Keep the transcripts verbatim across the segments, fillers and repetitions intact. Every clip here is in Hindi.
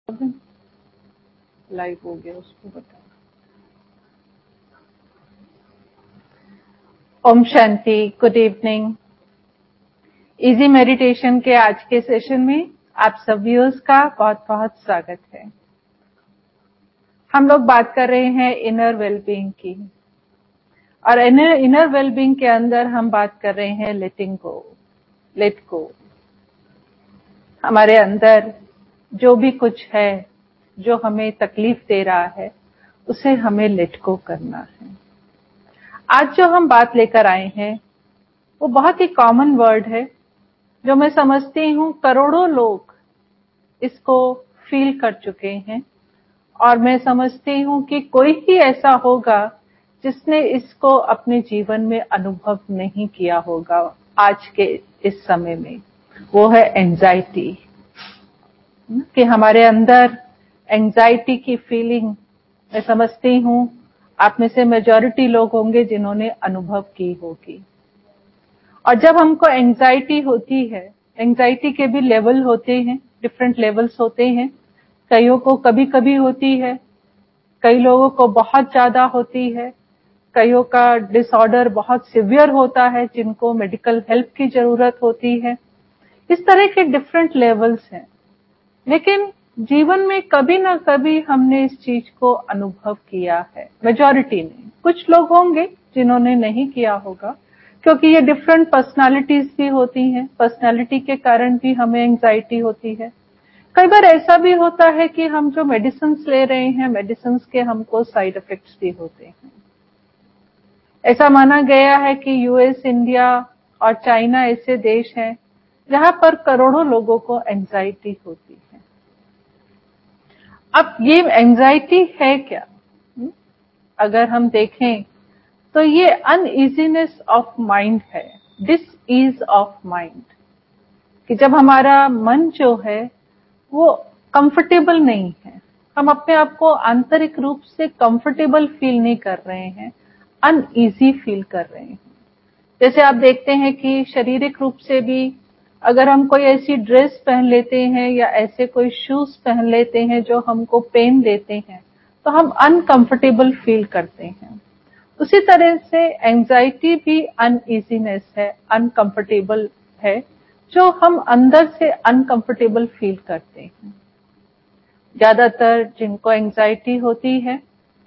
लाइव हो गया, उसको बता। ओम शांति, गुड इवनिंग। इजी मेडिटेशन के आज के सेशन में आप सब व्यूअर्स का बहुत बहुत स्वागत है। हम लोग बात कर रहे हैं इनर वेलबींग की, और इनर इनर वेलबींग के अंदर हम बात कर रहे हैं लेटिंग गो, लेट गो। हमारे अंदर जो भी कुछ है जो हमें तकलीफ दे रहा है, उसे हमें लेट गो करना है। आज जो हम बात लेकर आए हैं वो बहुत ही कॉमन वर्ड है, जो मैं समझती हूँ करोड़ों लोग इसको फील कर चुके हैं, और मैं समझती हूँ कि कोई ही ऐसा होगा जिसने इसको अपने जीवन में अनुभव नहीं किया होगा आज के इस समय में। वो है एंजाइटी, कि हमारे अंदर एंजाइटी की फीलिंग मैं समझती हूँ आप में से मेजॉरिटी लोग होंगे जिन्होंने अनुभव की होगी। और जब हमको एंजाइटी होती है, एंजाइटी के भी लेवल होते हैं, डिफरेंट लेवल्स होते हैं। कईयों को कभी कभी होती है, कई लोगों को बहुत ज्यादा होती है, कईयों का डिसऑर्डर बहुत सिवियर होता है जिनको मेडिकल हेल्प की जरूरत होती है। इस तरह के डिफरेंट लेवल्स हैं, लेकिन जीवन में कभी ना कभी हमने इस चीज को अनुभव किया है, मेजॉरिटी ने। कुछ लोग होंगे जिन्होंने नहीं किया होगा, क्योंकि ये डिफरेंट पर्सनालिटीज भी होती हैं। पर्सनालिटी के कारण भी हमें एंजाइटी होती है। कई बार ऐसा भी होता है कि हम जो मेडिसिन ले रहे हैं, मेडिसिन के हमको साइड इफेक्ट्स भी होते हैं। ऐसा माना गया है कि यूएस, इंडिया और चाइना ऐसे देश हैं जहां पर करोड़ों लोगों को एंजाइटी होती है। अब ये एंजाइटी है क्या? अगर हम देखें तो ये अनईजीनेस ऑफ माइंड है, डिस ईज ऑफ माइंड, कि जब हमारा मन जो है वो कंफर्टेबल नहीं है, हम अपने आप को आंतरिक रूप से कंफर्टेबल फील नहीं कर रहे हैं, अनईजी फील कर रहे हैं। जैसे आप देखते हैं कि शारीरिक रूप से भी अगर हम कोई ऐसी ड्रेस पहन लेते हैं या ऐसे कोई शूज पहन लेते हैं जो हमको पेन देते हैं, तो हम अनकंफर्टेबल फील करते हैं। उसी तरह से एंजाइटी भी अनईजीनेस है, अनकंफर्टेबल है, जो हम अंदर से अनकंफर्टेबल फील करते हैं। ज्यादातर जिनको एंजाइटी होती है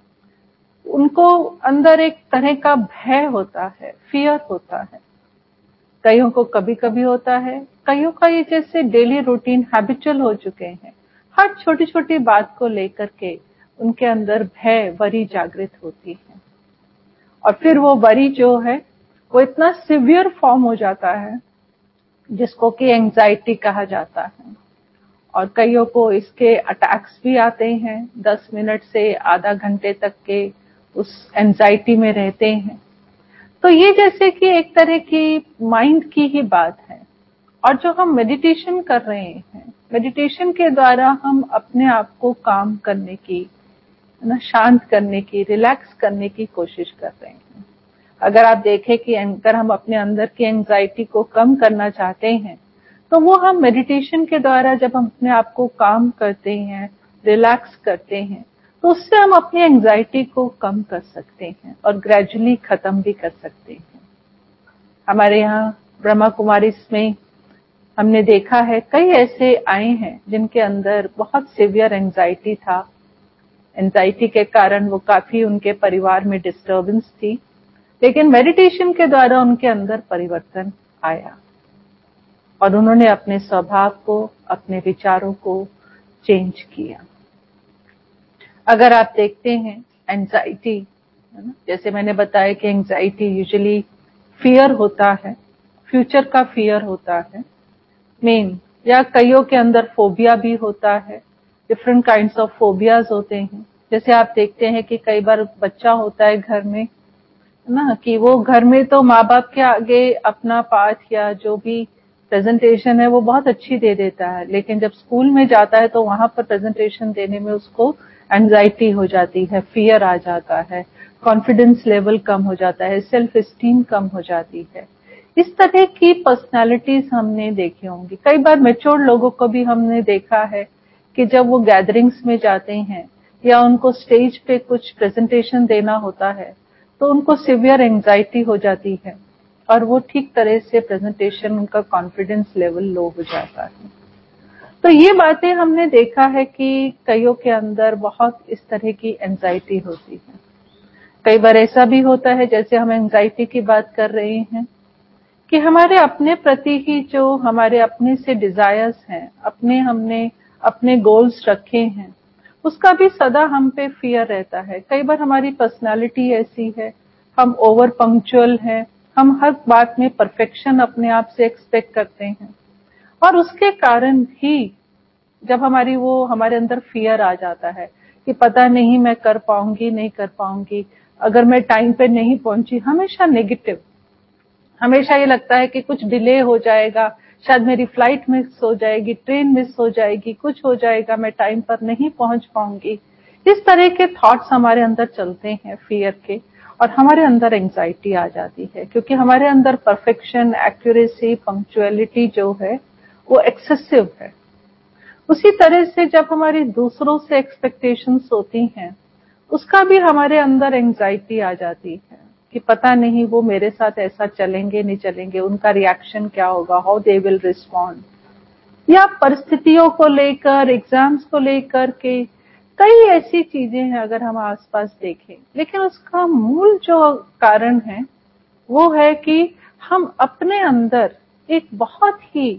उनको अंदर एक तरह का भय होता है, फियर होता है। कईयों को कभी कभी होता है, कईयों का ये जैसे डेली रूटीन हैबिचुअल हो चुके हैं। हर छोटी छोटी बात को लेकर के उनके अंदर भय, वरी जागृत होती है, और फिर वो वरी जो है वो इतना सिवियर फॉर्म हो जाता है जिसको कि एंजाइटी कहा जाता है। और कईयों को इसके अटैक्स भी आते हैं, दस मिनट से आधा घंटे तक के उस एंजाइटी में रहते हैं। तो ये जैसे कि एक तरह की माइंड की ही बात है। और जो हम मेडिटेशन कर रहे हैं, मेडिटेशन के द्वारा हम अपने आप को काम करने की, ना शांत करने की, रिलैक्स करने की कोशिश कर रहे हैं। अगर आप देखें कि अगर हम अपने अंदर की एंजाइटी को कम करना चाहते हैं, तो वो हम मेडिटेशन के द्वारा जब हम अपने आप को काम करते हैं, रिलैक्स करते हैं, तो उससे हम अपनी एंजाइटी को कम कर सकते हैं और ग्रेजुअली खत्म भी कर सकते हैं। हमारे यहाँ ब्रह्मा कुमारी में हमने देखा है कई ऐसे आए हैं जिनके अंदर बहुत सीवियर एंजाइटी था। एंजाइटी के कारण वो काफी, उनके परिवार में डिस्टर्बेंस थी, लेकिन मेडिटेशन के द्वारा उनके अंदर परिवर्तन आया और उन्होंने अपने स्वभाव को, अपने विचारों को चेंज किया। अगर आप देखते हैं एंजाइटी, जैसे मैंने बताया कि एंजाइटी यूजुअली फियर होता है, फ्यूचर का फियर होता है मेन, या कईयों के अंदर फोबिया भी होता है। डिफरेंट काइंड्स ऑफ फोबियाज होते हैं। जैसे आप देखते हैं कि कई बार बच्चा होता है घर में ना, कि वो घर में तो माँ बाप के आगे अपना पाठ या जो भी प्रेजेंटेशन है वो बहुत अच्छी दे देता है, लेकिन जब स्कूल में जाता है तो वहां पर प्रेजेंटेशन देने में उसको एंजाइटी हो जाती है, फियर आ जाता है, कॉन्फिडेंस लेवल कम हो जाता है, सेल्फ एस्टीम कम हो जाती है। इस तरह की पर्सनालिटीज हमने देखी होंगी। कई बार मैच्योर लोगों को भी हमने देखा है कि जब वो गैदरिंग्स में जाते हैं या उनको स्टेज पे कुछ प्रेजेंटेशन देना होता है तो उनको सिवियर एंजाइटी हो जाती है और वो ठीक तरह से प्रेजेंटेशन, उनका कॉन्फिडेंस लेवल लो हो जाता है। तो ये बातें हमने देखा है कि कईयों के अंदर बहुत इस तरह की एंजाइटी होती है। कई बार ऐसा भी होता है, जैसे हम एंजाइटी की बात कर रहे हैं, कि हमारे अपने प्रति ही जो हमारे अपने से डिजायर्स हैं, अपने हमने अपने गोल्स रखे हैं, उसका भी सदा हम पे फियर रहता है। कई बार हमारी पर्सनालिटी ऐसी है, हम ओवर पंक्चुअल हैं, हम हर बात में परफेक्शन अपने आप से एक्सपेक्ट करते हैं और उसके कारण ही जब हमारी वो हमारे अंदर फियर आ जाता है कि पता नहीं मैं कर पाऊंगी नहीं कर पाऊंगी, अगर मैं टाइम पे नहीं पहुंची, हमेशा नेगेटिव, हमेशा ये लगता है कि कुछ डिले हो जाएगा, शायद मेरी फ्लाइट मिस हो जाएगी, ट्रेन मिस हो जाएगी, कुछ हो जाएगा, मैं टाइम पर नहीं पहुंच पाऊंगी। इस तरह के थॉट्स हमारे अंदर चलते हैं फियर के, और हमारे अंदर एंजाइटी आ जाती है क्योंकि हमारे अंदर परफेक्शन, एक्यूरेसी, पंक्चुअलिटी जो है वो एक्सेसिव है। उसी तरह से जब हमारी दूसरों से एक्सपेक्टेशंस होती हैं, उसका भी हमारे अंदर एंजाइटी आ जाती है कि पता नहीं वो मेरे साथ ऐसा चलेंगे नहीं चलेंगे, उनका रिएक्शन क्या होगा, हाउ दे विल रिस्पॉन्ड, या परिस्थितियों को लेकर, एग्जाम्स को लेकर के कई ऐसी चीजें हैं अगर हम आसपास देखें। लेकिन उसका मूल जो कारण है वो है कि हम अपने अंदर एक बहुत ही,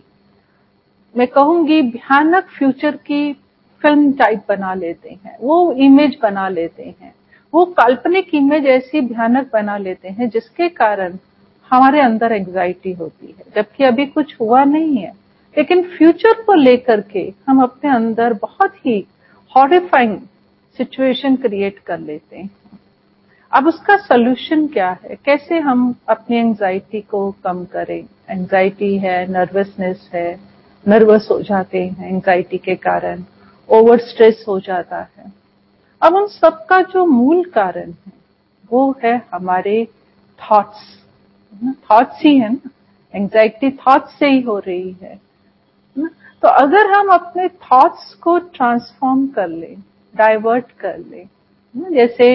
मैं कहूंगी, भयानक फ्यूचर की फिल्म टाइप बना लेते हैं, वो इमेज बना लेते हैं, वो काल्पनिक इमेज ऐसी भयानक बना लेते हैं जिसके कारण हमारे अंदर एंजाइटी होती है, जबकि अभी कुछ हुआ नहीं है, लेकिन फ्यूचर को लेकर के हम अपने अंदर बहुत ही हॉरिफाइंग सिचुएशन क्रिएट कर लेते हैं। अब उसका सोल्यूशन क्या है, कैसे हम अपनी एंजाइटी को कम करें? एंजाइटी है, नर्वसनेस है, नर्वस हो जाते हैं एंजाइटी के कारण, ओवर स्ट्रेस हो जाता है। अब उन सबका जो मूल कारण है वो है हमारे थॉट्स। थॉट्स ही है ना, एंजाइटी थॉट्स से ही हो रही है ना? तो अगर हम अपने थॉट्स को ट्रांसफॉर्म कर लें, डाइवर्ट कर लें, जैसे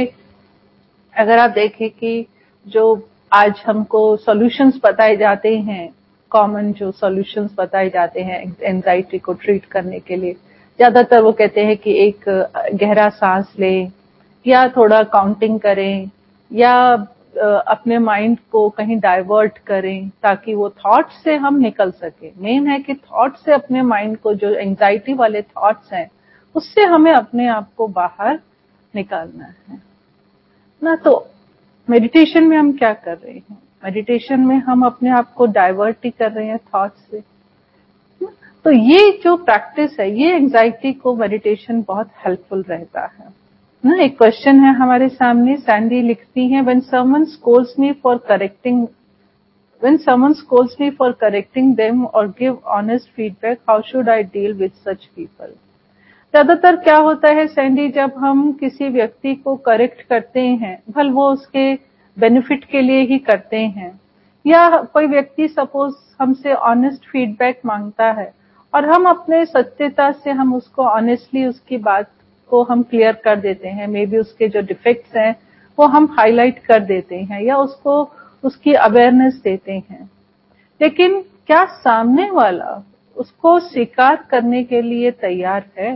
अगर आप देखें कि जो आज हमको सॉल्यूशंस बताए जाते हैं, कॉमन जो सॉल्यूशंस बताए जाते हैं एंजाइटी को ट्रीट करने के लिए, ज्यादातर वो कहते हैं कि एक गहरा सांस लें, या थोड़ा काउंटिंग करें, या अपने माइंड को कहीं डाइवर्ट करें ताकि वो थॉट से हम निकल सके। मेन है कि थॉट से अपने माइंड को, जो एंजाइटी वाले थॉट्स हैं उससे हमें अपने आप को बाहर निकालना है ना। तो मेडिटेशन में हम क्या कर रहे हैं? मेडिटेशन में हम अपने आप को डाइवर्ट ही कर रहे हैं थॉट से। तो ये जो प्रैक्टिस है, ये एंजाइटी को मेडिटेशन बहुत हेल्पफुल रहता है ना। एक क्वेश्चन है हमारे सामने, सैंडी लिखती हैं, when someone scolds me for correcting when someone scolds me for correcting them or give honest feedback, how should I deal with such people? ज्यादातर क्या होता है सैंडी, जब हम किसी व्यक्ति को करेक्ट करते हैं, भले वो उसके बेनिफिट के लिए ही करते हैं, या कोई व्यक्ति सपोज हमसे ऑनेस्ट फीडबैक मांगता है और हम अपने सत्यता से हम उसको ऑनेस्टली उसकी बात को हम क्लियर कर देते हैं, मे बी उसके जो डिफेक्ट्स हैं वो हम हाईलाइट कर देते हैं या उसको उसकी अवेयरनेस देते हैं, लेकिन क्या सामने वाला उसको स्वीकार करने के लिए तैयार है?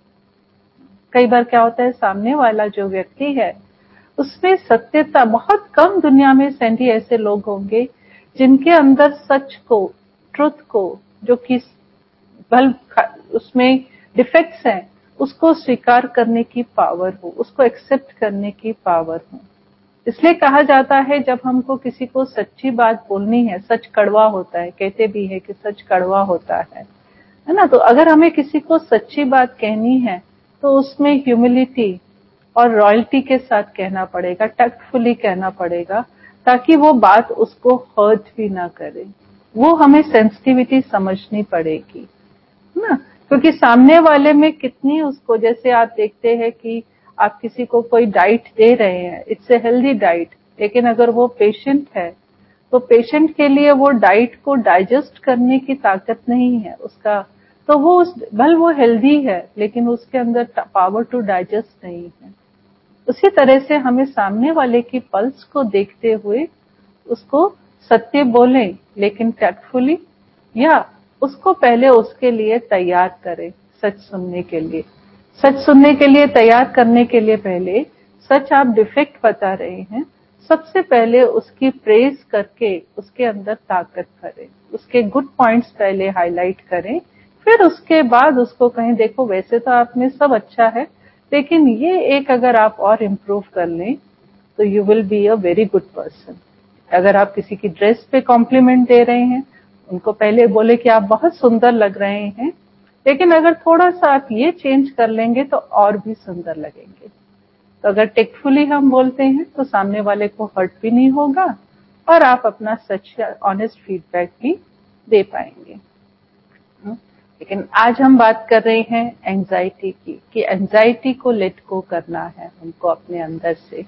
कई बार क्या होता है, सामने वाला जो व्यक्ति है उसमें सत्यता बहुत कम, दुनिया में सैंडी ऐसे लोग होंगे जिनके अंदर सच को, ट्रुथ को, जो कि भल उसमें डिफेक्ट्स हैं उसको स्वीकार करने की पावर हो, उसको एक्सेप्ट करने की पावर हो। इसलिए कहा जाता है जब हमको किसी को सच्ची बात बोलनी है, सच कड़वा होता है, कहते भी है कि सच कड़वा होता है, है ना। तो अगर हमें किसी को सच्ची बात कहनी है तो उसमें ह्यूमिलिटी और रॉयल्टी के साथ कहना पड़ेगा, टैक्टफुली कहना पड़ेगा, ताकि वो बात उसको हर्ट भी ना करे। वो हमें सेंसिटिविटी समझनी पड़ेगी ना, क्योंकि सामने वाले में कितनी उसको, जैसे आप देखते हैं कि आप किसी को कोई डाइट दे रहे हैं, इट्स ए हेल्दी डाइट, लेकिन अगर वो पेशेंट है तो पेशेंट के लिए वो डाइट को डाइजेस्ट करने की ताकत नहीं है उसका, तो वो उस भल वो हेल्दी है लेकिन उसके अंदर पावर टू डाइजेस्ट नहीं है। उसी तरह से हमें सामने वाले की पल्स को देखते हुए उसको सत्य बोलें लेकिन टैक्टफुली, या उसको पहले उसके लिए तैयार करें सच सुनने के लिए। सच सुनने के लिए तैयार करने के लिए पहले सच आप डिफेक्ट बता रहे हैं, सबसे पहले उसकी प्रेज करके उसके अंदर ताकत भरें, उसके गुड पॉइंट्स पहले हाईलाइट करें, फिर उसके बाद उसको कहें देखो वैसे तो आप में सब अच्छा है लेकिन ये एक अगर आप और इम्प्रूव कर लें तो you will be a very good person. अगर आप किसी की ड्रेस पे कॉम्प्लीमेंट दे रहे हैं, उनको पहले बोले कि आप बहुत सुंदर लग रहे हैं, लेकिन अगर थोड़ा सा आप ये चेंज कर लेंगे तो और भी सुंदर लगेंगे। तो अगर टेक्टफुली हम बोलते हैं तो सामने वाले को हर्ट भी नहीं होगा और आप अपना सच ऑनेस्ट फीडबैक भी दे पाएंगे। लेकिन आज हम बात कर रहे हैं एंजाइटी की, कि एंजाइटी को लेट गो करना है हमको अपने अंदर से।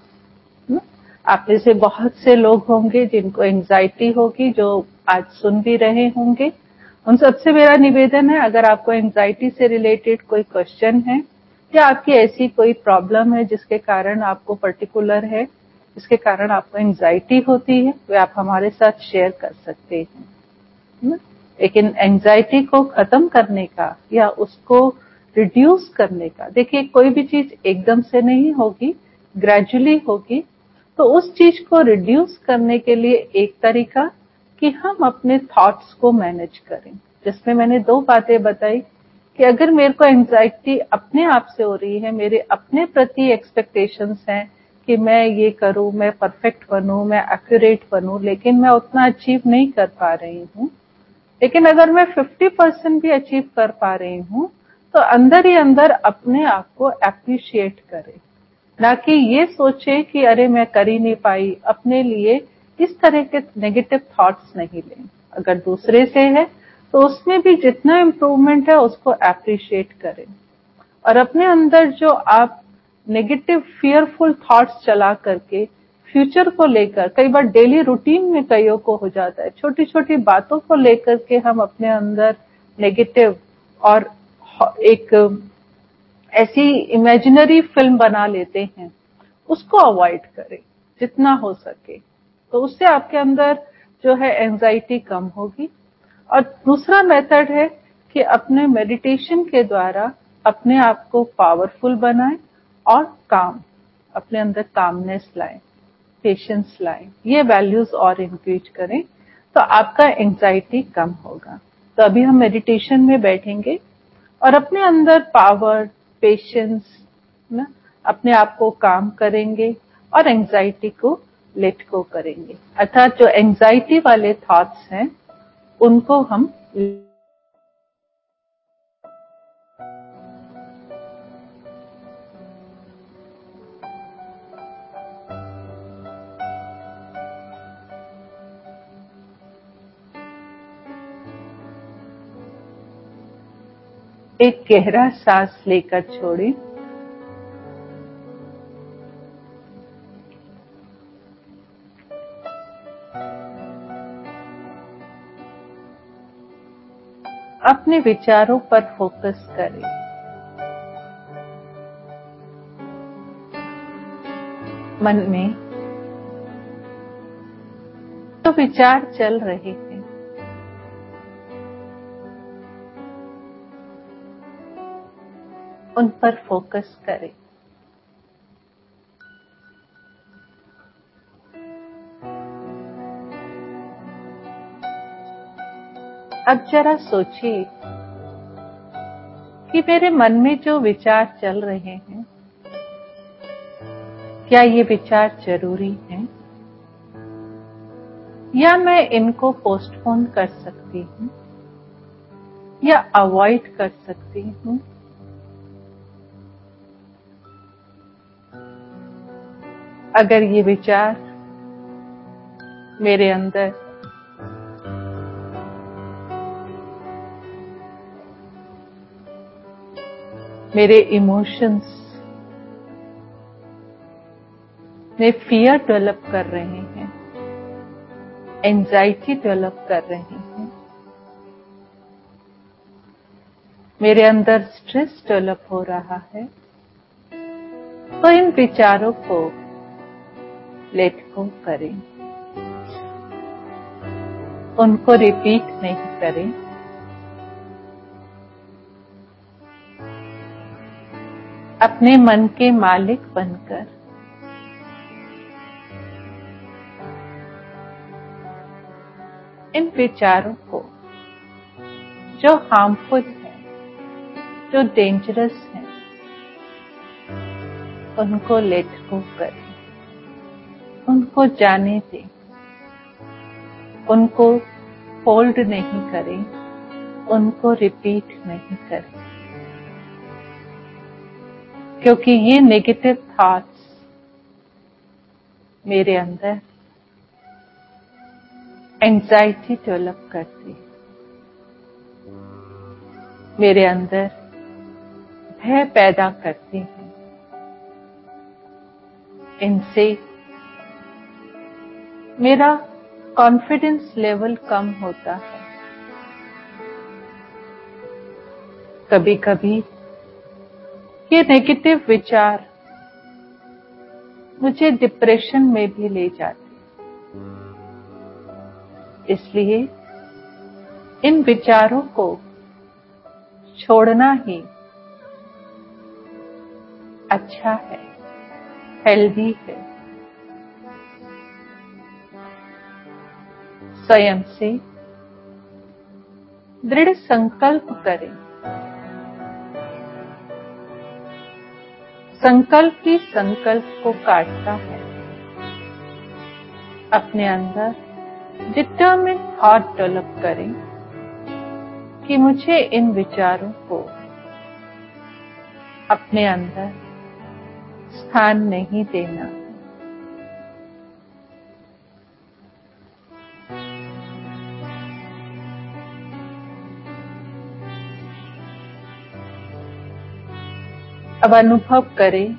आप में से बहुत से लोग होंगे जिनको एंजाइटी होगी, जो आज सुन भी रहे होंगे। उन सबसे मेरा निवेदन है, अगर आपको एंजाइटी से रिलेटेड कोई क्वेश्चन है या आपकी ऐसी कोई प्रॉब्लम है जिसके कारण आपको पर्टिकुलर है, जिसके कारण आपको एंजाइटी होती है, वे आप हमारे साथ शेयर कर सकते हैं। लेकिन एंजाइटी को खत्म करने का या उसको रिड्यूस करने का, देखिए कोई भी चीज एकदम से नहीं होगी, ग्रेजुअली होगी। तो उस चीज को रिड्यूस करने के लिए एक तरीका कि हम अपने थॉट्स को मैनेज करें, जिसमें मैंने दो बातें बताई कि अगर मेरे को एंजाइटी अपने आप से हो रही है, मेरे अपने प्रति एक्सपेक्टेशंस हैं कि मैं ये करूं, मैं परफेक्ट बनूं, मैं एक्यूरेट बनूं, लेकिन मैं उतना अचीव नहीं कर पा रही हूं। लेकिन अगर मैं पचास परसेंट भी अचीव कर पा रही हूं तो अंदर ही अंदर अपने आप को अप्रिशिएट करें, ना कि ये सोचे कि अरे मैं कर ही नहीं पाई। अपने लिए इस तरह के नेगेटिव थॉट्स नहीं लें। अगर दूसरे से है तो उसमें भी जितना इम्प्रूवमेंट है उसको अप्रिशिएट करें, और अपने अंदर जो आप नेगेटिव फियरफुल थॉट्स चला करके फ्यूचर को लेकर, कई बार डेली रूटीन में कईयों को हो जाता है, छोटी छोटी बातों को लेकर के हम अपने अंदर नेगेटिव और एक ऐसी इमेजिनरी फिल्म बना लेते हैं, उसको अवॉइड करें जितना हो सके। तो उससे आपके अंदर जो है एंजाइटी कम होगी। और दूसरा मेथड है कि अपने मेडिटेशन के द्वारा अपने आप को पावरफुल बनाएं और काम, अपने अंदर कामनेस लाएं, पेशेंस लाएं, ये वैल्यूज और इंक्रीज करें तो आपका एंजाइटी कम होगा। तो अभी हम मेडिटेशन में बैठेंगे और अपने अंदर पावर, पेशेंस ना, अपने आप को काम करेंगे और एंजाइटी को लेट गो करेंगे। अर्थात जो एंजाइटी वाले थॉट्स हैं उनको हम एक गहरा सांस लेकर छोड़ें। अपने विचारों पर फोकस करें। मन में जो विचार चल रहे हैं उन पर फोकस करें। अब जरा सोचिए कि मेरे मन में जो विचार चल रहे हैं, क्या ये विचार जरूरी हैं या मैं इनको पोस्टपोन कर सकती हूँ या अवॉइड कर सकती हूँ। अगर ये विचार मेरे अंदर मेरे इमोशंस में फियर डेवलप कर रहे हैं, एंजाइटी डेवलप कर रहे हैं, मेरे अंदर स्ट्रेस डेवलप हो रहा है, तो इन विचारों को लेट गो करें, उनको रिपीट नहीं करें। अपने मन के मालिक बनकर इन विचारों को जो हार्मफुल है, जो डेंजरस है, उनको लेट गो करें, उनको जाने दें, उनको होल्ड नहीं करें, उनको रिपीट नहीं करें, क्योंकि ये नेगेटिव थॉट्स मेरे अंदर एंजाइटी डेवलप करती है, मेरे अंदर भय पैदा करती है। इनसे मेरा कॉन्फिडेंस लेवल कम होता है। कभी कभी ये नेगेटिव विचार मुझे डिप्रेशन में भी ले जाते, इसलिए इन विचारों को छोड़ना ही अच्छा है, हेल्दी है। स्वयं से दृढ़ संकल्प करें। संकल्प ही संकल्प को काटता है। अपने अंदर डिटरमिन थॉट डेवलप करें कि मुझे इन विचारों को अपने अंदर स्थान नहीं देना। अब अनुभव करें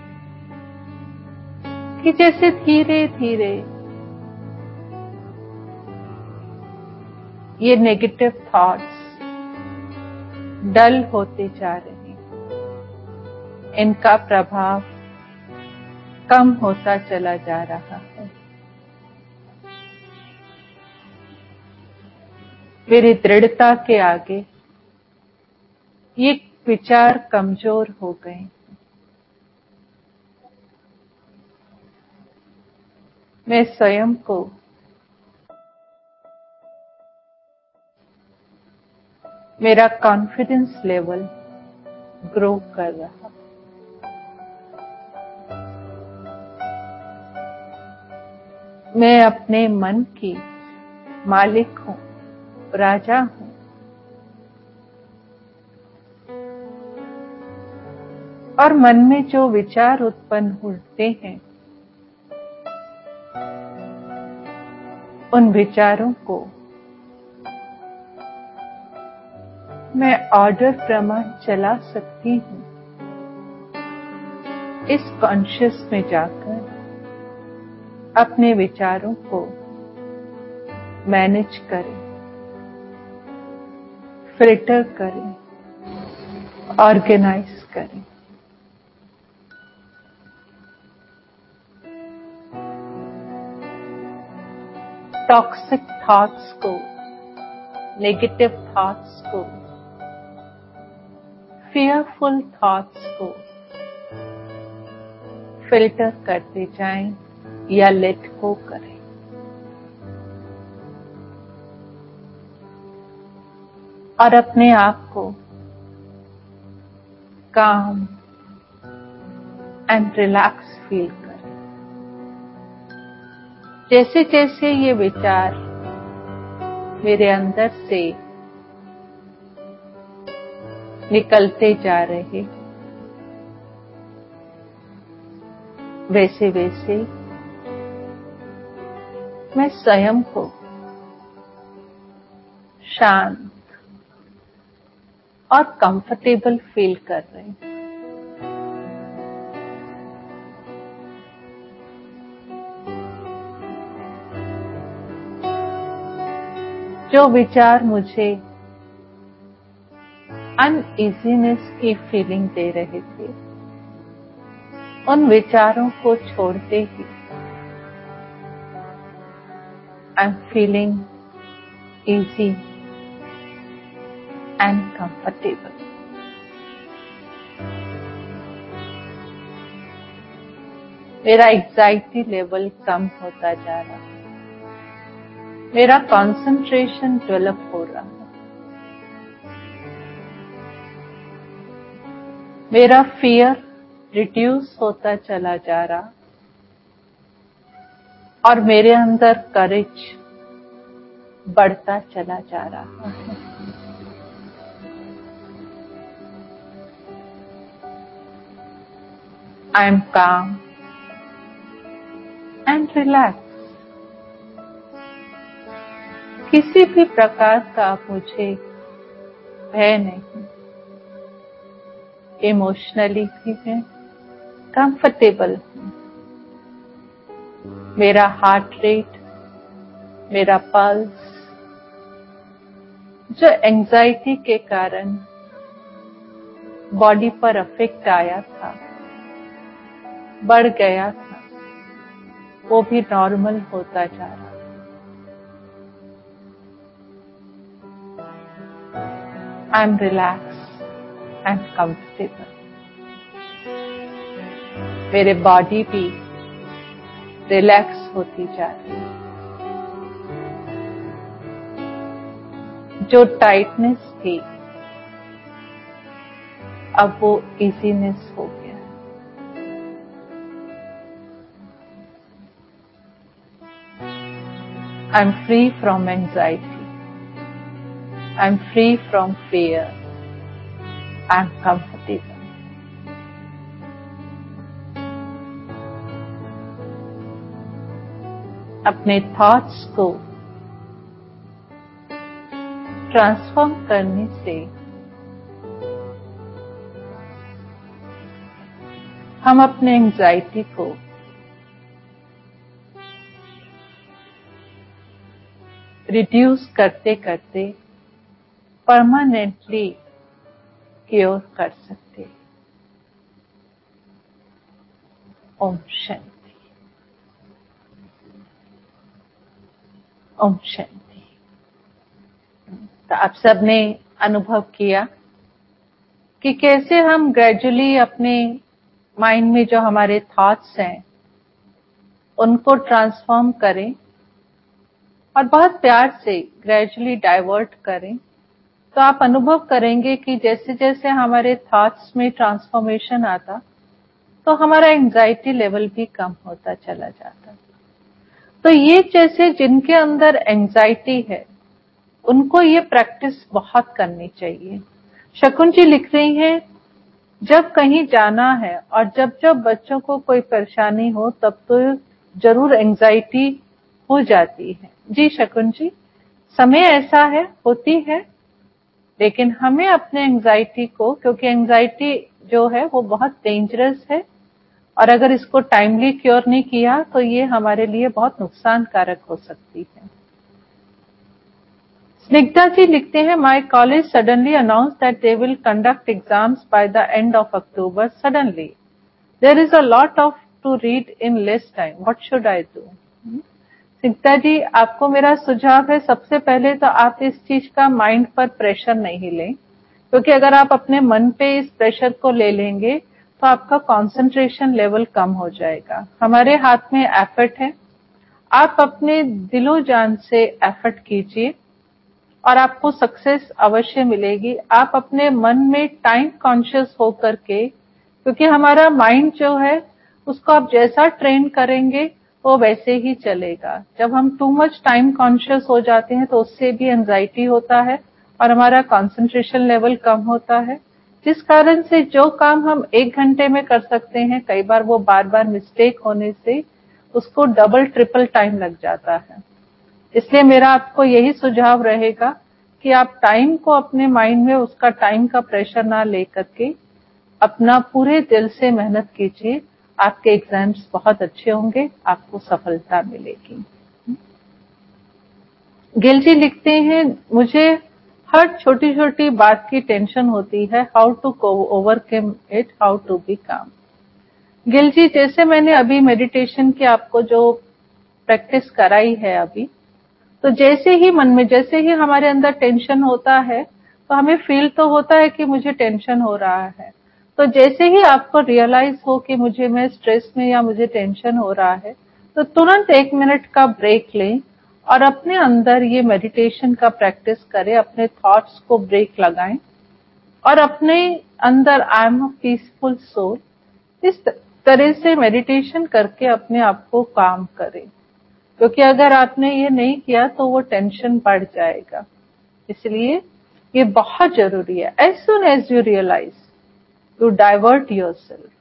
कि जैसे धीरे धीरे ये नेगेटिव थॉट्स डल होते जा रहे हैं, इनका प्रभाव कम होता चला जा रहा है। मेरी दृढ़ता के आगे ये विचार कमजोर हो गए। मैं स्वयं को मेरा कॉन्फिडेंस लेवल ग्रो कर रहा। मैं अपने मन की मालिक हूं, राजा हूं। और मन में जो विचार उत्पन्न होते हैं, उन विचारों को मैं ऑर्डर प्रमाण चला सकती हूं। इस कॉन्शियस में जाकर अपने विचारों को मैनेज करें, फिल्टर करें, ऑर्गेनाइज करें। टॉक्सिक थॉट्स को, नेगेटिव थॉट्स को, फियरफुल थॉट्स को फिल्टर करते जाएं या लेट गो करें। और अपने आप को काम एंड रिलैक्स फील करें। जैसे जैसे ये विचार मेरे अंदर से निकलते जा रहे, वैसे वैसे मैं स्वयं को शांत और कंफर्टेबल फील कर रही हूं। जो विचार मुझे अनइजीनेस की फीलिंग दे रहे थे, उन विचारों को छोड़ते ही I am feeling easy and comfortable. मेरा एंजाइटी लेवल कम होता जा रहा है, मेरा कंसंट्रेशन डेवलप हो रहा है, मेरा फियर रिड्यूस होता चला जा रहा और मेरे अंदर करेज बढ़ता चला जा रहा है। I am calm and relax. किसी भी प्रकार का मुझे भय नहीं, इमोशनली भी मैं कंफर्टेबल हूं। मेरा हार्ट रेट, मेरा पल्स जो एंजाइटी के कारण बॉडी पर अफेक्ट आया था, बढ़ गया था, वो भी नॉर्मल होता जा रहा। I am relax and comfortable. मेरे बॉडी भी रिलैक्स होती जा रही है। जो टाइटनेस थी अब वो इजीनेस हो गया। I am free from anxiety, I am free from fear, I am comfortable. अपने थॉट्स को ट्रांसफॉर्म करने से हम अपने एंजाइटी को रिड्यूस करते करते परमानेंटली क्योर कर सकते। ओम शांति। ओम शांति। तो आप सबने अनुभव किया कि कैसे हम ग्रेजुअली अपने माइंड में जो हमारे थॉट्स हैं उनको ट्रांसफॉर्म करें और बहुत प्यार से ग्रेजुअली डाइवर्ट करें। तो आप अनुभव करेंगे कि जैसे जैसे हमारे थॉट्स में ट्रांसफॉर्मेशन आता तो हमारा एंजाइटी लेवल भी कम होता चला जाता। तो ये जैसे जिनके अंदर एंजाइटी है उनको ये प्रैक्टिस बहुत करनी चाहिए। शकुन जी लिख रही हैं, जब कहीं जाना है और जब जब बच्चों को कोई परेशानी हो तब तो जरूर एंजाइटी हो जाती है। जी शकुन जी, समय ऐसा है, होती है, लेकिन हमें अपने एंजाइटी को, क्योंकि एंजाइटी जो है वो बहुत डेंजरस है और अगर इसको टाइमली क्योर नहीं किया तो ये हमारे लिए बहुत नुकसान कारक हो सकती है। स्निग्धा जी लिखते हैं, my college suddenly announce that they will conduct exams by the end of October. Suddenly there is a lot of to read in less time, what should I do? Snigdha ji, आपको मेरा सुझाव है, सबसे पहले तो आप इस चीज का माइंड पर प्रेशर नहीं लें, क्योंकि अगर आप अपने मन पे इस प्रेशर को ले लेंगे तो आपका कंसंट्रेशन लेवल कम हो जाएगा। हमारे हाथ में एफर्ट है, आप अपने दिलो जान से एफर्ट कीजिए और आपको सक्सेस अवश्य मिलेगी। आप अपने मन में टाइम कॉन्शियस होकर के, क्योंकि हमारा माइंड जो है उसको आप जैसा ट्रेन करेंगे वो वैसे ही चलेगा। जब हम टू मच टाइम कॉन्शियस हो जाते हैं तो उससे भी एंजाइटी होता है और हमारा कंसंट्रेशन लेवल कम होता है, जिस कारण से जो काम हम एक घंटे में कर सकते हैं कई बार वो बार बार मिस्टेक होने से उसको डबल ट्रिपल टाइम लग जाता है। इसलिए मेरा आपको यही सुझाव रहेगा कि आप टाइम को अपने माइंड में उसका टाइम का प्रेशर ना लेकर के अपना पूरे दिल से मेहनत कीजिए। आपके एग्जाम्स बहुत अच्छे होंगे, आपको सफलता मिलेगी। गिल जी लिखते हैं, मुझे हर छोटी छोटी बात की टेंशन होती है, how to overcome it, how to be calm. Gill जी, जैसे मैंने अभी मेडिटेशन की आपको जो प्रैक्टिस कराई है अभी, तो जैसे ही मन में, जैसे ही हमारे अंदर टेंशन होता है तो हमें फील तो होता है कि मुझे टेंशन हो रहा है। तो जैसे ही आपको रियलाइज हो कि मुझे मैं स्ट्रेस में या मुझे टेंशन हो रहा है, तो तुरंत एक मिनट का ब्रेक लें और अपने अंदर ये मेडिटेशन का प्रैक्टिस करें, अपने थॉट्स को ब्रेक लगाएं और अपने अंदर I am a peaceful soul, इस तरह से मेडिटेशन करके अपने आप को काम करें। क्योंकि अगर आपने ये नहीं किया तो वो टेंशन बढ़ जाएगा, इसलिए ये बहुत जरूरी है। As soon as you realise, you divert your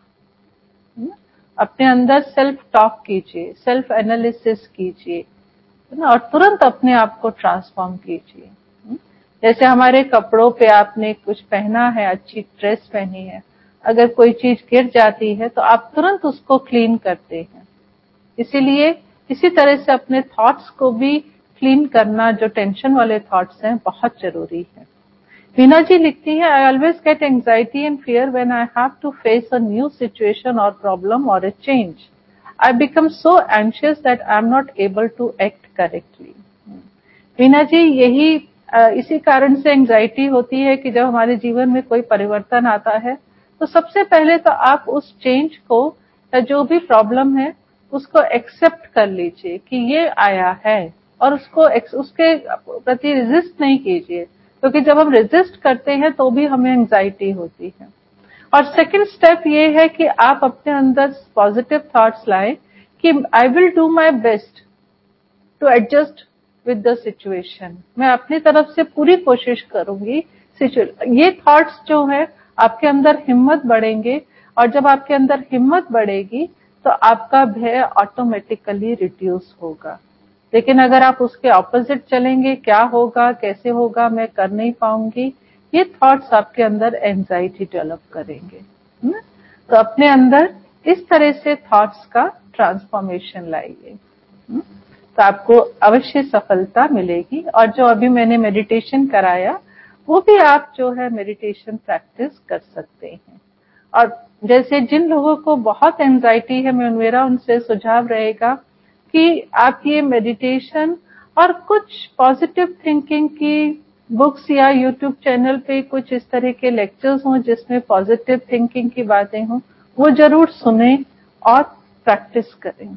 self, अपने अंदर सेल्फ टॉक कीजिए, सेल्फ एनालिसिस कीजिए, है ना, और तुरंत अपने आप को ट्रांसफॉर्म कीजिए। जैसे हमारे कपड़ों पे आपने कुछ पहना है, अच्छी ड्रेस पहनी है, अगर कोई चीज गिर जाती है तो आप तुरंत उसको क्लीन करते हैं। इसीलिए इसी तरह से अपने थॉट्स को भी क्लीन करना, जो टेंशन वाले थॉट्स हैं, बहुत जरूरी है। वीना जी लिखती है, I always get anxiety and fear when I have to face a new situation or problem or a change. I become so anxious that I am not able to act correctly. Veena ji, यही इसी कारण से एंजाइटी होती है कि जब हमारे जीवन में कोई परिवर्तन आता है तो सबसे पहले तो आप उस चेंज को, जो भी प्रॉब्लम है, उसको एक्सेप्ट कर लीजिए कि ये आया है, और उसको उसके प्रति रेजिस्ट नहीं कीजिए, क्योंकि जब हम रेजिस्ट करते हैं तो भी हमें एंजाइटी होती है। और सेकंड स्टेप ये है कि आप अपने अंदर पॉजिटिव थॉट्स लाएं कि I will do my best to adjust with the situation, मैं अपनी तरफ से पूरी कोशिश करूंगी। ये थॉट्स जो है, आपके अंदर हिम्मत बढ़ेंगे, और जब आपके अंदर हिम्मत बढ़ेगी तो आपका भय ऑटोमेटिकली रिड्यूस होगा। लेकिन अगर आप उसके ऑपोजिट चलेंगे, क्या होगा, कैसे होगा, मैं कर नहीं पाऊंगी, ये थॉट्स आपके अंदर एंजाइटी डेवलप करेंगे। तो अपने अंदर इस तरह से थॉट्स का ट्रांसफॉर्मेशन लाइए, तो आपको अवश्य सफलता मिलेगी। और जो अभी मैंने मेडिटेशन कराया, वो भी आप जो है मेडिटेशन प्रैक्टिस कर सकते हैं। और जैसे जिन लोगों को बहुत एंजाइटी है, मैं मेरा उनसे सुझाव रहेगा कि आप ये मेडिटेशन और कुछ पॉजिटिव थिंकिंग की बुक्स या यूट्यूब चैनल पे कुछ इस तरह के लेक्चर्स हों जिसमें पॉजिटिव थिंकिंग की बातें हों, वो जरूर सुने और प्रैक्टिस करें।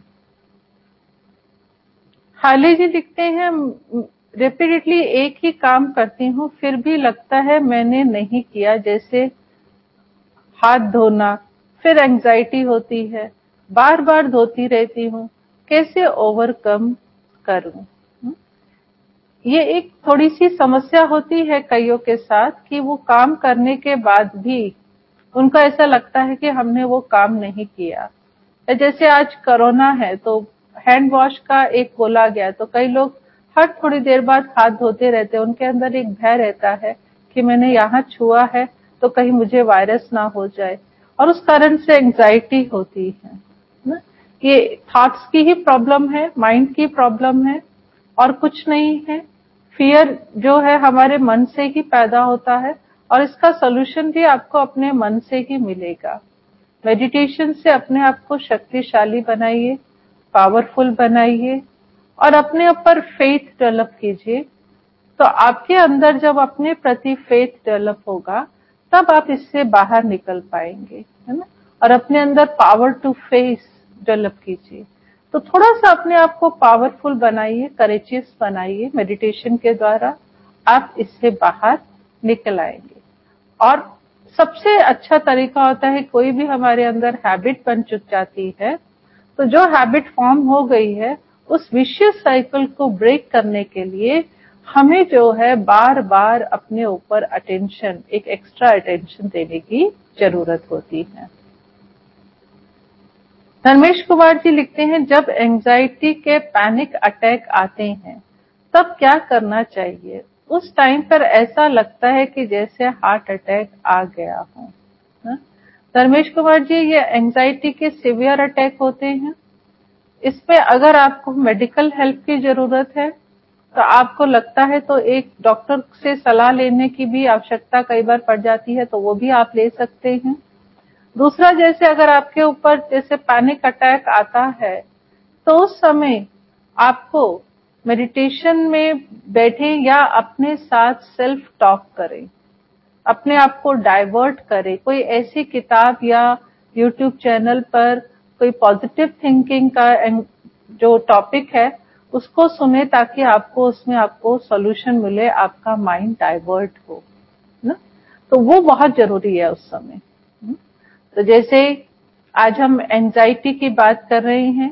हाले जी लिखते हैं, रिपीटेडली एक ही काम करती हूँ फिर भी लगता है मैंने नहीं किया, जैसे हाथ धोना, फिर एंजाइटी होती है, बार बार धोती रहती हूँ, कैसे ओवरकम करूं? ये एक थोड़ी सी समस्या होती है कईयों के साथ कि वो काम करने के बाद भी उनको ऐसा लगता है कि हमने वो काम नहीं किया। जैसे आज कोरोना है तो हैंड वॉश का एक बोला गया, तो कई लोग हर थोड़ी देर बाद हाथ धोते रहते हैं। उनके अंदर एक भय रहता है कि मैंने यहाँ छुआ है तो कहीं मुझे वायरस ना हो जाए, और उस कारण से एंजाइटी होती है ना। ये थॉट्स की ही प्रॉब्लम है, माइंड की प्रॉब्लम है, और कुछ नहीं है। फियर जो है हमारे मन से ही पैदा होता है, और इसका सोल्यूशन भी आपको अपने मन से ही मिलेगा। मेडिटेशन से अपने आप को शक्तिशाली बनाइए, पावरफुल बनाइए, और अपने ऊपर फेथ डेवलप कीजिए। तो आपके अंदर जब अपने प्रति फेथ डेवलप होगा तब आप इससे बाहर निकल पाएंगे, है ना। और अपने अंदर पावर टू फेस डेवलप कीजिए। तो थोड़ा सा अपने आप को पावरफुल बनाइए, करेजियस बनाइए। मेडिटेशन के द्वारा आप इससे बाहर निकल आएंगे। और सबसे अच्छा तरीका होता है, कोई भी हमारे अंदर हैबिट बन चुक जाती है, तो जो हैबिट फॉर्म हो गई है उस विशियस साइकिल को ब्रेक करने के लिए हमें जो है बार बार अपने ऊपर अटेंशन, एक एक्स्ट्रा अटेंशन देने की जरूरत होती है। धर्मेश कुमार जी लिखते हैं, जब एंजाइटी के पैनिक अटैक आते हैं तब क्या करना चाहिए? उस टाइम पर ऐसा लगता है कि जैसे हार्ट अटैक आ गया हो। धर्मेश कुमार जी, ये एंजाइटी के सीवियर अटैक होते हैं। इसमें अगर आपको मेडिकल हेल्प की जरूरत है तो आपको लगता है तो एक डॉक्टर से सलाह लेने की भी आवश्यकता कई बार पड़ जाती है, तो वो भी आप ले सकते हैं। दूसरा, जैसे अगर आपके ऊपर जैसे पैनिक अटैक आता है, तो उस समय आपको मेडिटेशन में बैठे या अपने साथ सेल्फ टॉक करें, अपने आप को डाइवर्ट करें, कोई ऐसी किताब या यूट्यूब चैनल पर कोई पॉजिटिव थिंकिंग का जो टॉपिक है उसको सुने, ताकि आपको उसमें आपको सॉल्यूशन मिले, आपका माइंड डाइवर्ट हो ना। तो वो बहुत जरूरी है उस समय। तो जैसे आज हम एंजाइटी की बात कर रहे हैं,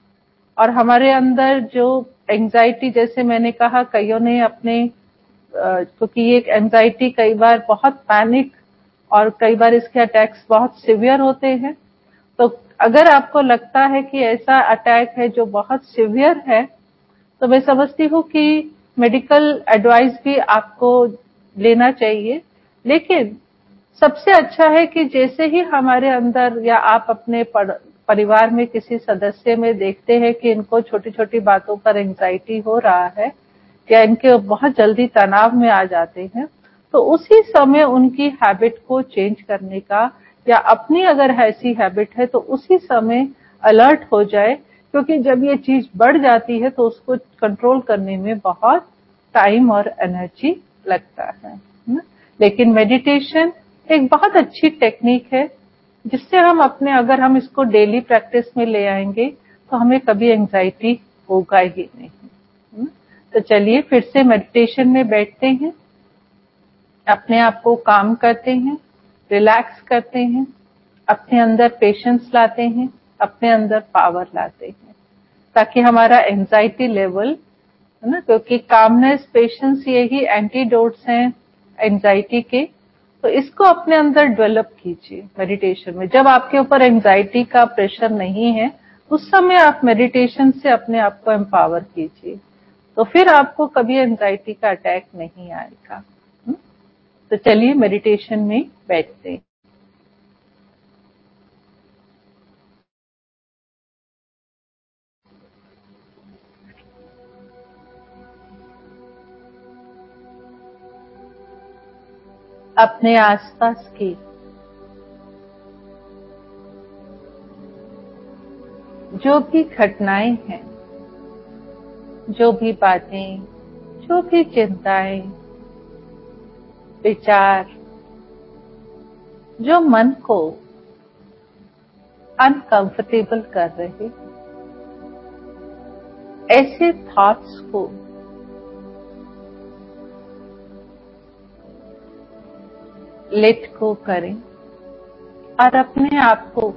और हमारे अंदर जो एंजाइटी, जैसे मैंने कहा कईयों ने अपने, क्योंकि ये एंजाइटी कई बार बहुत पैनिक और कई बार इसके अटैक्स बहुत सिवियर होते हैं। तो अगर आपको लगता है कि ऐसा अटैक है जो बहुत सिवियर है, तो मैं समझती हूँ कि मेडिकल एडवाइस भी आपको लेना चाहिए। लेकिन सबसे अच्छा है कि जैसे ही हमारे अंदर या आप अपने परिवार में किसी सदस्य में देखते हैं कि इनको छोटी छोटी बातों पर एंजाइटी हो रहा है या इनके बहुत जल्दी तनाव में आ जाते हैं, तो उसी समय उनकी हैबिट को चेंज करने का, या अपनी अगर ऐसी हैबिट है तो उसी समय अलर्ट हो जाए, क्योंकि जब ये चीज बढ़ जाती है तो उसको कंट्रोल करने में बहुत टाइम और एनर्जी लगता है ना। लेकिन मेडिटेशन एक बहुत अच्छी टेक्निक है, जिससे हम अपने, अगर हम इसको डेली प्रैक्टिस में ले आएंगे तो हमें कभी एंजाइटी होगा ही नहीं। तो चलिए फिर से मेडिटेशन में बैठते हैं, अपने आप को काम करते हैं, रिलैक्स करते हैं, अपने अंदर पेशेंस लाते हैं, अपने अंदर पावर लाते हैं, ताकि हमारा एंजाइटी लेवल है ना, क्योंकि कामनेस पेशेंस यही एंटीडोट्स हैं एंजाइटी के। तो इसको अपने अंदर डेवलप कीजिए मेडिटेशन में। जब आपके ऊपर एंजाइटी का प्रेशर नहीं है, उस समय आप मेडिटेशन से अपने आप को एम्पावर कीजिए, तो फिर आपको कभी एंजाइटी का अटैक नहीं आएगा। तो चलिए मेडिटेशन में बैठते हैं। अपने आसपास की जो भी घटनाएं हैं, जो भी बातें, जो भी चिंताएं, विचार, जो मन को अनकंफर्टेबल कर रहे, ऐसे थॉट्स को लेट गो करें और अपने आप को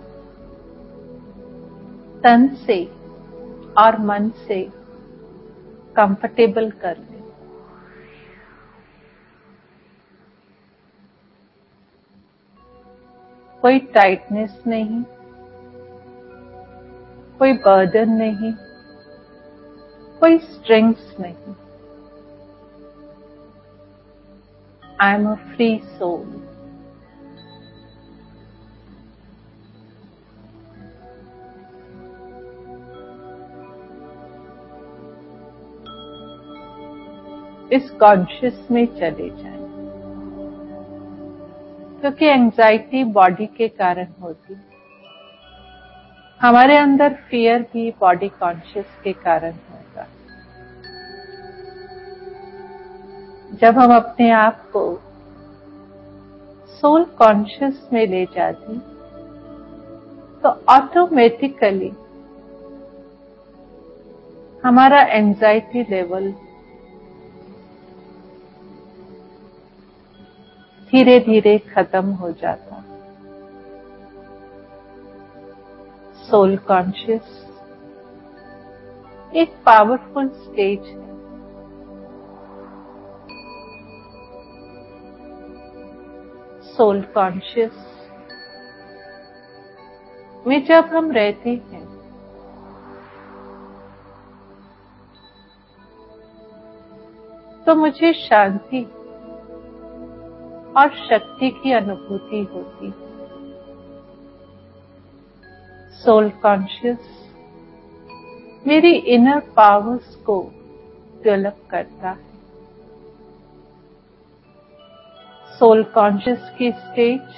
तन से और मन से कंफर्टेबल कर लें। कोई टाइटनेस नहीं, कोई बर्डन नहीं, कोई स्ट्रिंग्स नहीं। I am a free soul. इस कॉन्शियस में चले जाएं, क्योंकि एंजाइटी बॉडी के कारण होती, हमारे अंदर फियर भी बॉडी कॉन्शियस के कारण होगा। जब हम अपने आप को सोल कॉन्शियस में ले जाते, तो ऑटोमेटिकली हमारा एंजाइटी लेवल धीरे धीरे खत्म हो जाता। सोल कॉन्शियस एक पावरफुल स्टेज है। सोल कॉन्शियस में जब हम रहते हैं, तो मुझे शांति और शक्ति की अनुभूति होती। सोल कॉन्शियस मेरी इनर पावर्स को डेवलप करता है। सोल कॉन्शियस की स्टेज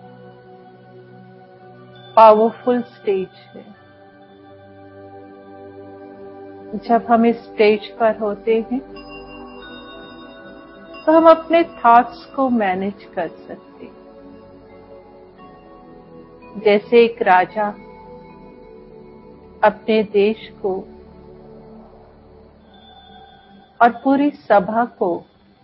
पावरफुल स्टेज है। जब हम इस स्टेज पर होते हैं तो हम अपने थॉट्स को मैनेज कर सकते हैं। जैसे एक राजा अपने देश को और पूरी सभा को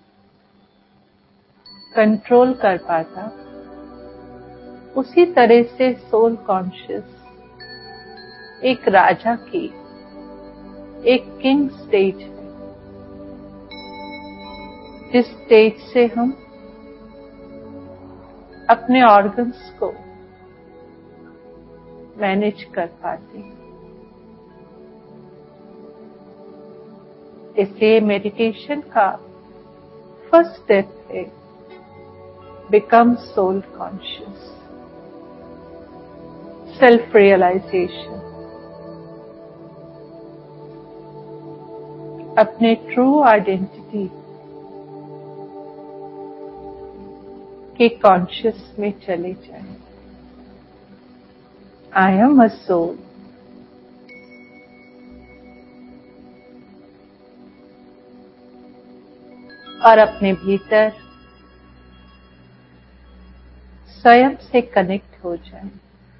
कंट्रोल कर पाता, उसी तरह से सोल कॉन्शियस एक राजा की एक किंग स्टेज है, जिस स्टेज से हम अपने ऑर्गन्स को मैनेज कर पाते हैं। इसलिए मेडिटेशन का फर्स्ट स्टेप है become soul conscious, self realization. अपने ट्रू आइडेंटिटी के कॉन्शियस में चले जाएं। I am a soul. और अपने भीतर स्वयं से कनेक्ट हो जाएं।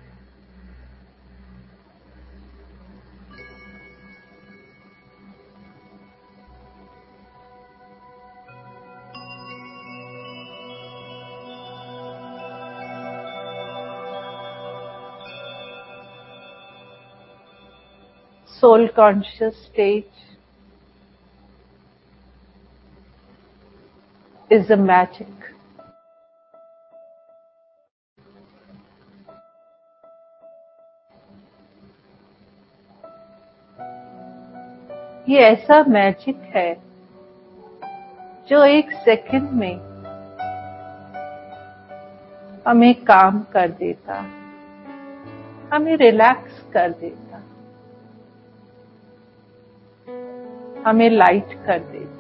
Soul conscious stage is a magic. ये ऐसा मैजिक है जो एक सेकंड में हमें काम कर देता, हमें रिलैक्स कर देता, हमें लाइट कर देता।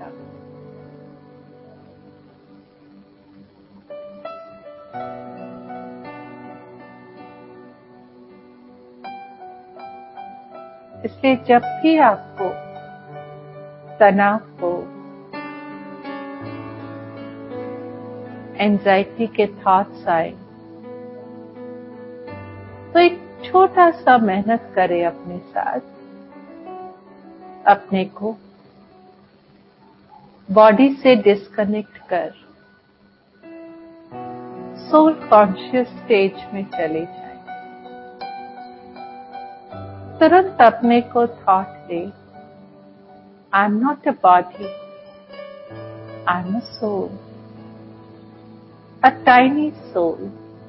इसलिए जब भी आपको तनाव हो, एंजाइटी के थॉट्स आए, तो एक छोटा सा मेहनत करें अपने साथ, अपने को बॉडी से डिस्कनेक्ट कर सोल कॉन्शियस स्टेज में चले जाएं। तुरंत अपने को थॉट दे, I am not a body, I am a soul, a tiny soul,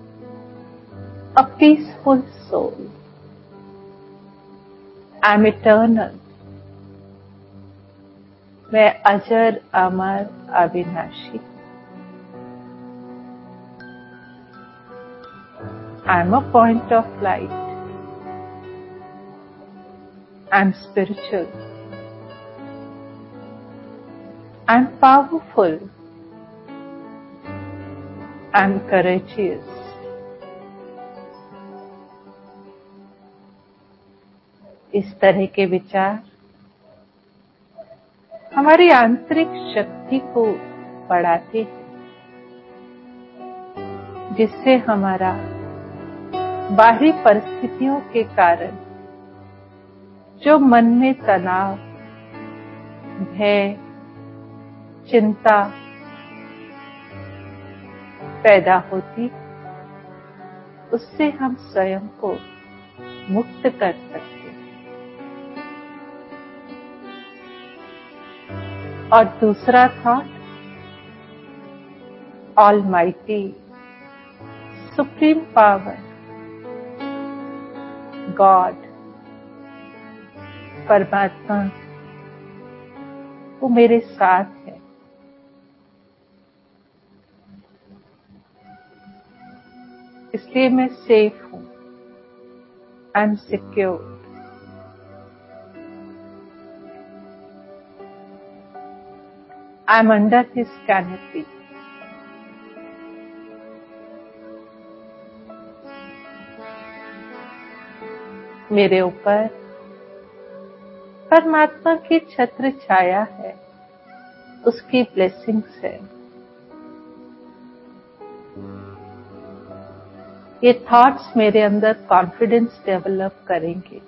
a peaceful soul, I am eternal. मैं अजर अमर अविनाशी। I am a point of light. I am spiritual. I am powerful. I am courageous. इस तरह के विचार हमारी आंतरिक शक्ति को बढ़ाते हैं, जिससे हमारा बाहरी परिस्थितियों के कारण जो मन में तनाव, भय, चिंता पैदा होती, उससे हम स्वयं को मुक्त कर सकते हैं। और दूसरा thought, almighty, supreme power, god, परमात्मा, वो मेरे साथ है। इसलिए मैं सेफ हूं, I am secure. I am under his canopy. मेरे ऊपर परमात्मा की छत्र छाया है, उसकी ब्लेसिंग्स है। ये थॉट्स मेरे अंदर कॉन्फिडेंस डेवलप करेंगे,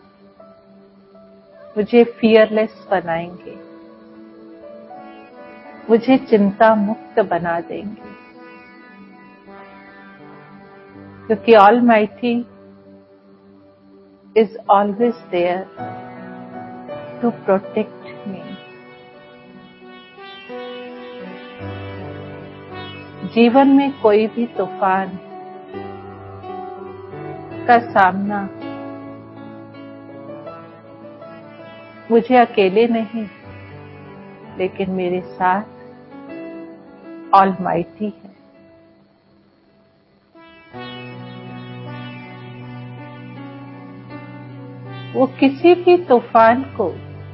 मुझे फियरलेस बनाएंगे, मुझे चिंता मुक्त बना देंगे, क्योंकि almighty is always there to protect me. जीवन में कोई भी तूफान का सामना मुझे अकेले नहीं, लेकिन मेरे साथ ऑलमाइटी है। वो किसी भी तूफान को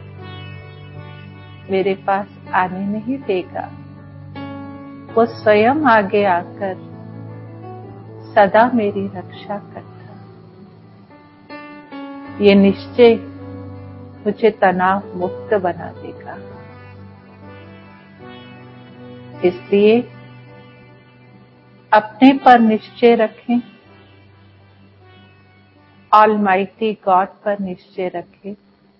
मेरे पास आने नहीं देगा। वो स्वयं आगे आकर सदा मेरी रक्षा करता। ये निश्चय मुझे तनाव मुक्त बना देगा। इसलिए अपने पर निश्चय रखें, ऑलमाइटी गॉड पर निश्चय रखें,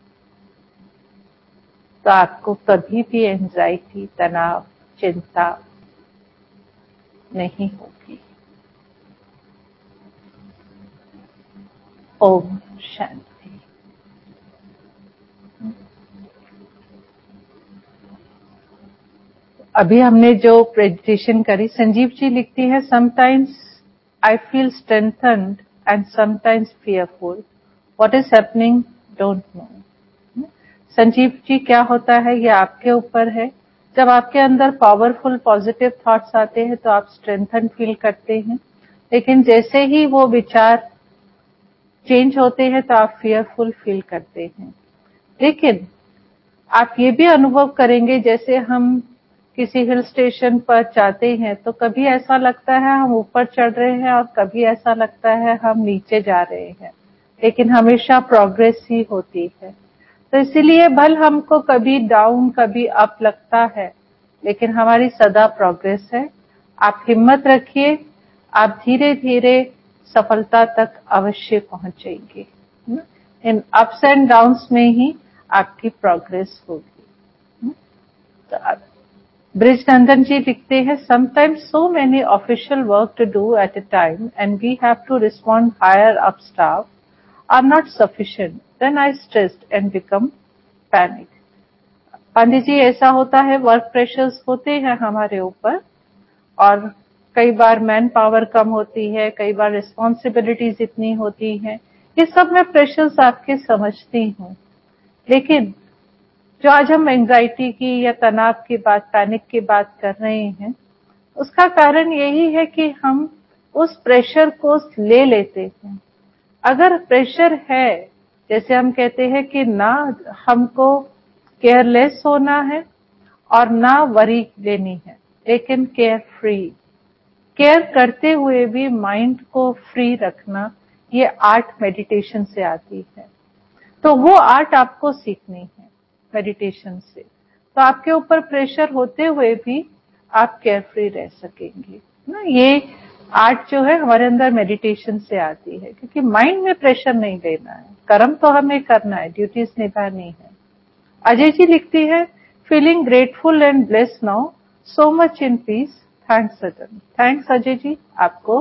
तो आपको कभी भी एंजाइटी, तनाव, चिंता नहीं होगी। ओम शांति। अभी हमने जो प्रेडिक्शन करी, संजीव जी लिखती है, sometimes I feel strengthened and sometimes fearful. What is happening? Don't know. Sanjeev ji, क्या होता है ये आपके ऊपर है। जब आपके अंदर पावरफुल पॉजिटिव थॉट्स आते हैं तो आप स्ट्रेंथन फील करते हैं, लेकिन जैसे ही वो विचार चेंज होते हैं तो आप फियरफुल फील करते हैं। लेकिन आप ये भी अनुभव करेंगे, जैसे हम किसी हिल स्टेशन पर जाते हैं तो कभी ऐसा लगता है हम ऊपर चढ़ रहे हैं और कभी ऐसा लगता है हम नीचे जा रहे हैं, लेकिन हमेशा प्रोग्रेस ही होती है। तो इसीलिए भल हमको कभी डाउन कभी अप लगता है, लेकिन हमारी सदा प्रोग्रेस है। आप हिम्मत रखिए, आप धीरे धीरे सफलता तक अवश्य पहुंचेंगे। इन अप्स एंड डाउन्स में ही आपकी प्रोग्रेस होगी। तो अब ब्रिज नंदन जी लिखते हैं, sometimes so many official work to do at a time and we have to respond higher up staff are not sufficient, then I stressed and become panic. Pandey ji, ऐसा होता है, वर्क प्रेशर्स होते हैं हमारे ऊपर और कई बार मैन पावर कम होती है, कई बार रिस्पॉन्सिबिलिटीज इतनी होती हैं। ये सब मैं प्रेशर्स आपके समझती हूँ, लेकिन जो आज हम एंजाइटी की या तनाव की बात, पैनिक की बात कर रहे हैं, उसका कारण यही है कि हम उस प्रेशर को ले लेते हैं। अगर प्रेशर है, जैसे हम कहते हैं कि ना हमको केयरलेस होना है और ना वरी लेनी है, लेकिन केयर फ्री, केयर करते हुए भी माइंड को फ्री रखना, ये आर्ट मेडिटेशन से आती है। तो वो आर्ट आपको सीखनी है मेडिटेशन से, तो आपके ऊपर प्रेशर होते हुए भी आप केयर फ्री रह सकेंगे ना। ये आर्ट जो है हमारे अंदर मेडिटेशन से आती है, क्योंकि माइंड में प्रेशर नहीं लेना है, कर्म तो हमें करना है, ड्यूटीज निभानी है। अजय जी लिखती है, feeling grateful and blessed now, so much in peace, thanks Sajan. Thanks Ajay ji, आपको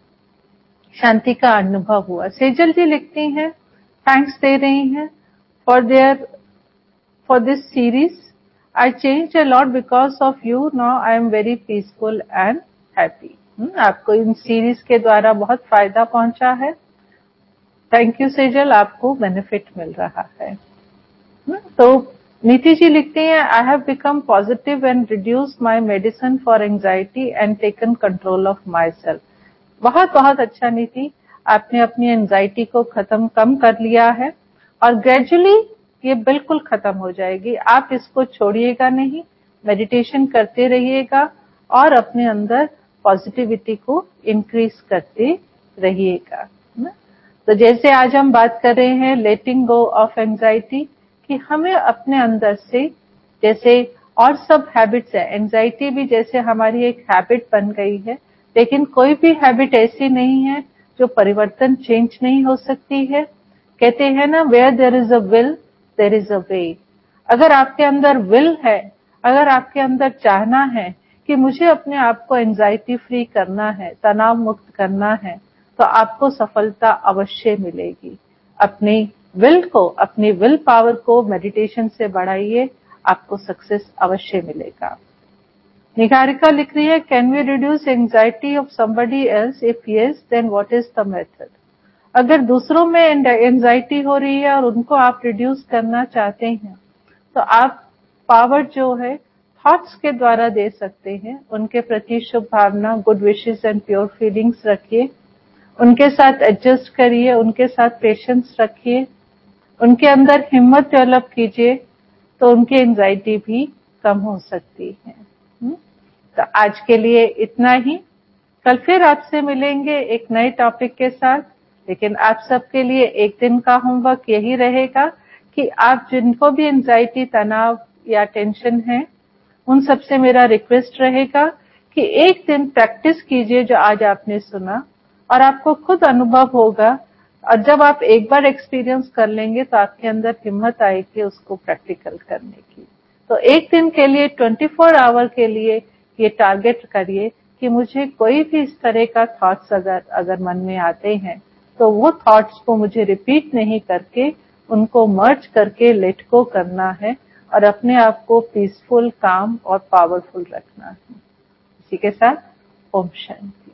शांति का अनुभव हुआ। सेजल जी लिखती हैं, थैंक्स दे रही हैं for their for this series. I changed a lot because of you. Now I am very peaceful and happy. आपको इन सीरीज के द्वारा बहुत फायदा पहुंचा है। थैंक यू सेजल, आपको बेनिफिट मिल रहा है। तो नीति जी लिखती हैं, I have become positive and reduce my medicine for anxiety and taken control of myself. बहुत बहुत अच्छा नीति, आपने अपनी एंजाइटी को खत्म कम कर लिया है और ग्रेजुअली ये बिल्कुल खत्म हो जाएगी। आप इसको छोड़िएगा नहीं, मेडिटेशन करते रहिएगा और अपने अंदर पॉजिटिविटी को इंक्रीज करते रहिएगा। तो जैसे आज हम बात कर रहे हैं लेटिंग गो ऑफ एंजाइटी, कि हमें अपने अंदर से, जैसे और सब हैबिट्स है, एंजाइटी भी जैसे हमारी एक हैबिट बन गई है, लेकिन कोई भी हैबिट ऐसी नहीं है जो परिवर्तन चेंज नहीं हो सकती है। कहते हैं ना, where there is a will there is a way. अगर आपके अंदर विल है, अगर आपके अंदर चाहना है कि मुझे अपने आप को एंजाइटी फ्री करना है, तनाव मुक्त करना है, तो आपको सफलता अवश्य मिलेगी। अपनी विल को, अपनी विल पावर को मेडिटेशन से बढ़ाइए, आपको सक्सेस अवश्य मिलेगा। निहारिका लिख रही है, can we reduce anxiety of somebody else? If yes, then what is the method? अगर दूसरों में एंजाइटी हो रही है और उनको आप रिड्यूस करना चाहते हैं, तो आप पावर जो है थॉट्स के द्वारा दे सकते हैं। उनके प्रति शुभ भावना, good wishes and pure feelings रखिए, उनके साथ एडजस्ट करिए, उनके साथ पेशेंस रखिए, उनके अंदर हिम्मत डेवलप कीजिए, तो उनकी एंजाइटी भी कम हो सकती है। तो आज के लिए इतना ही। कल फिर आपसे मिलेंगे एक नए टॉपिक के साथ, लेकिन आप सबके लिए एक दिन का होमवर्क यही रहेगा कि आप जिनको भी एंजाइटी, तनाव या टेंशन है, उन सबसे मेरा रिक्वेस्ट रहेगा कि एक दिन प्रैक्टिस कीजिए जो आज आपने सुना, और आपको खुद अनुभव होगा, और जब आप एक बार एक्सपीरियंस कर लेंगे तो आपके अंदर हिम्मत आएगी उसको प्रैक्टिकल करने की। तो एक दिन के लिए, चौबीस आवर के लिए ये टारगेट करिए कि मुझे कोई भी इस तरह का थॉट्स अगर अगर मन में आते हैं, तो वो थॉट्स को मुझे रिपीट नहीं करके उनको मर्ज करके लेट गो करना है और अपने आप को पीसफुल, काम और पावरफुल रखना है। इसी के साथ ओम शांति।